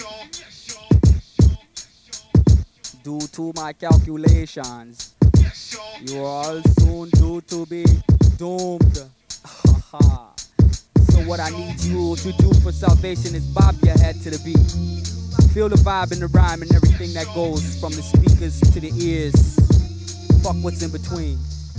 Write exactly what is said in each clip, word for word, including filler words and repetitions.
Due to my calculations, you are all soon due to be doomed. So what I need you to do for salvation is bob your head to the beat. Feel the vibe and the rhyme and everything that goes from the speakers to the ears. Fuck what's in between.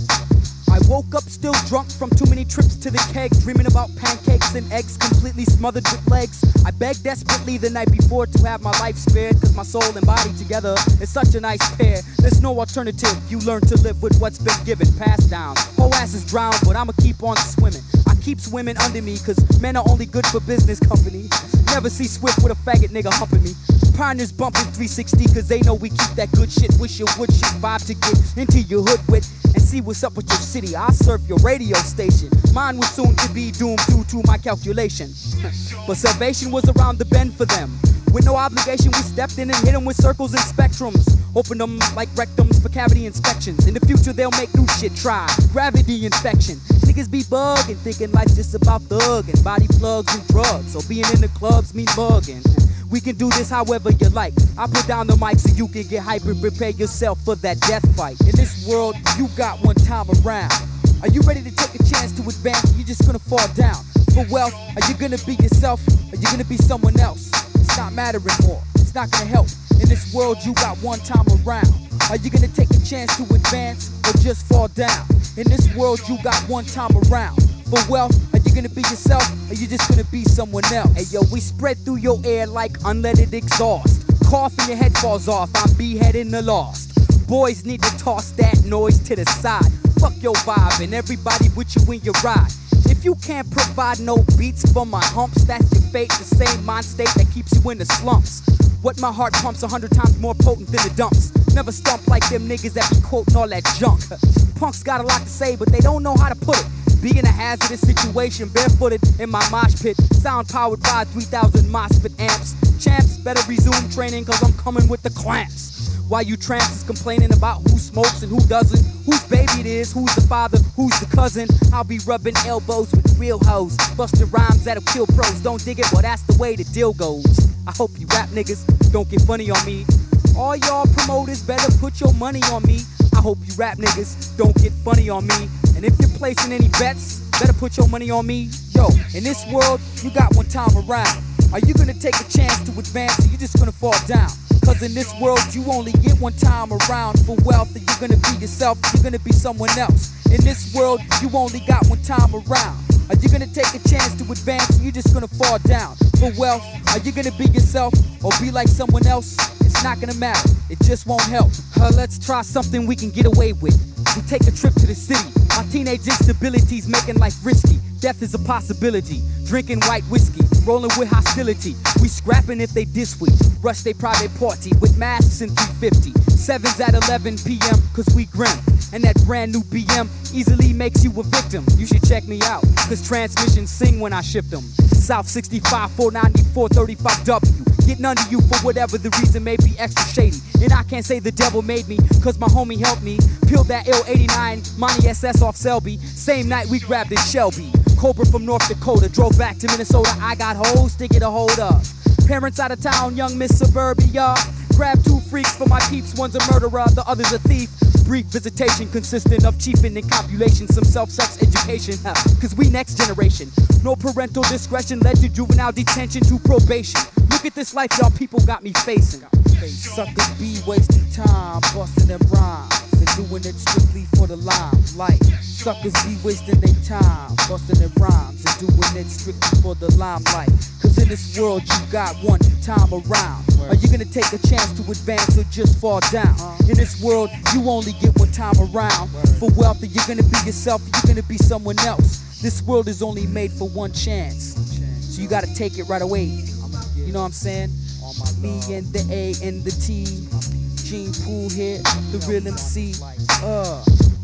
I woke up still drunk from too many trips to the keg, dreaming about pancakes and eggs completely smothered with legs. I begged desperately the night before to have my life spared, cause my soul and body together is such a nice pair. There's no alternative, you learn to live with what's been given, passed down. Whole ass is drowned, but I'ma keep on swimming. I keep swimming under me, cause men are only good for business company. Never see Swift with a faggot nigga humping me. Pioneers bumping three sixty, cause they know we keep that good shit. Wish you would shit vibe to get into your hood with and see what's up with your city. I'll surf your radio station. Mine was soon to be doomed due to my calculation. But salvation was around the bend for them. With no obligation, we stepped in and hit them with circles and spectrums. Opened them like rectums for cavity inspections. In the future, they'll make new shit try. Gravity infection. Niggas be bugging, thinking life's just about thugging. Body plugs and drugs. So being in the clubs mean mugging. We can do this however you like. I put down the mic so you can get hype and prepare yourself for that death fight. In this world, you got one time around. Are you ready to take a chance to advance? Or you just gonna fall down? For wealth, are you gonna be yourself? Are you gonna be someone else? It's not mattering more. It's not gonna help. In this world, you got one time around. Are you gonna take a chance to advance or just fall down? In this world, you got one time around. For wealth, are you gonna be yourself, or you just gonna be someone else? Hey yo, we spread through your air like unleaded exhaust. Cough and your head falls off, I'm beheading the lost. Boys need to toss that noise to the side. Fuck your vibe and everybody with you in your ride. If you can't provide no beats for my humps, that's your fate, the same mind state that keeps you in the slumps. What my heart pumps a hundred times more potent than the dumps. Never stump like them niggas that be quoting all that junk. Punks got a lot to say, but they don't know how to put it. Be in a hazardous situation, barefooted in my mosh pit. Sound powered by three thousand MOSFET amps. Champs, better resume training, cause I'm coming with the clamps. While you tramps is complaining about who smokes and who doesn't, whose baby it is, who's the father, who's the cousin. I'll be rubbing elbows with real hoes, busting rhymes that'll kill pros. Don't dig it, well that's the way the deal goes. I hope you rap niggas don't get funny on me. All y'all promoters better put your money on me. I hope you rap niggas don't get funny on me. And if you're placing any bets, better put your money on me. Yo, in this world, you got one time around. Are you gonna take a chance to advance or you just gonna fall down? Cause in this world, you only get one time around. For wealth, or you're gonna be yourself, you're gonna be someone else. In this world, you only got one time around. Are you gonna take a chance to advance or you just gonna fall down? For wealth, are you gonna be yourself or be like someone else? It's not gonna matter, it just won't help. Uh, let's try something we can get away with. We take a trip to the city. My teenage instability's making life risky. Death is a possibility. Drinking white whiskey, rolling with hostility. We scrapping if they diss we. Rush they private party with masks and three fifty. Sevens at eleven p m cause we grim. And that brand new B M easily makes you a victim. You should check me out, cause transmissions sing when I shift them. South sixty-five, four ninety-four, thirty-five W. Getting under you for whatever the reason may be extra shady. And I can't say the devil made me, cause my homie helped me. Peeled that L eighty-nine, Monty S S off Selby. Same night we grabbed this Shelby. Cobra from North Dakota, drove back to Minnesota. I got hoes to get a hold of. Parents out of town, young Miss Suburbia. Grab two freaks for my peeps, one's a murderer, the other's a thief. Brief visitation consisting of chiefing and copulation, some self-sex education, huh? Cause we next generation. No parental discretion led to juvenile detention to probation. Look at this life y'all people got me facing. Suckers be wasting time, busting them rhymes, and doing it strictly for the limelight. Suckers be wasting their time, busting their rhymes, and doing it strictly for the limelight. Cause in this world you got one time around. Are you gonna take a chance to advance or just fall down? In this world you only get one time around. For wealth, are you gonna be yourself or you gonna be someone else? This world is only made for one chance, so you gotta take it right away. You know what I'm saying? Me and the A and the T, Gene Pool here, the real M C. Uh